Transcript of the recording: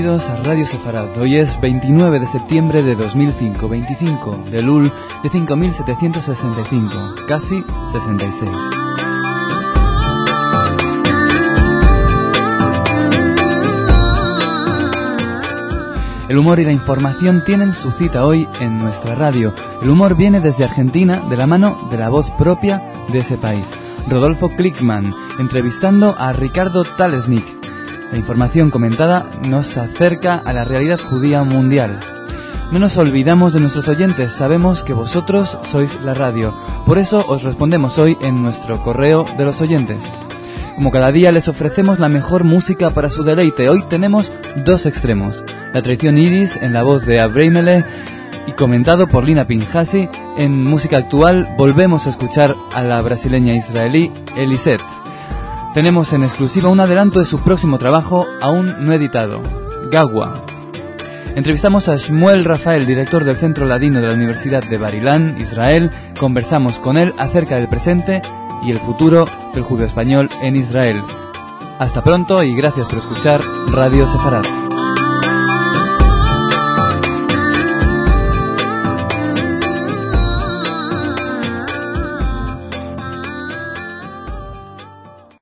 bienvenidos a Radio Sefarad. Hoy es 29 de septiembre de 2005, 25 de Elul de 5765, casi 66. El humor y la información tienen su cita hoy en nuestra radio. El humor viene desde Argentina de la mano de la voz propia de ese país, Rodolfo Klickman, entrevistando a Ricardo Talesnik. La información comentada nos acerca a la realidad judía mundial. No nos olvidamos de nuestros oyentes, sabemos que vosotros sois la radio. Por eso os respondemos hoy en nuestro correo de los oyentes. Como cada día les ofrecemos la mejor música para su deleite. Hoy tenemos dos extremos. La tradición yidis en la voz de Abreimele y comentado por Lina Pinhasi. En música actual volvemos a escuchar a la brasileña israelí Eliseth. Tenemos en exclusiva un adelanto de su próximo trabajo, aún no editado, Gagua. Entrevistamos a Shmuel Rafael, director del Centro Ladino de la Universidad de Bar-Ilan, Israel. Conversamos con él acerca del presente y el futuro del judío español en Israel. Hasta pronto y gracias por escuchar Radio Sefarad.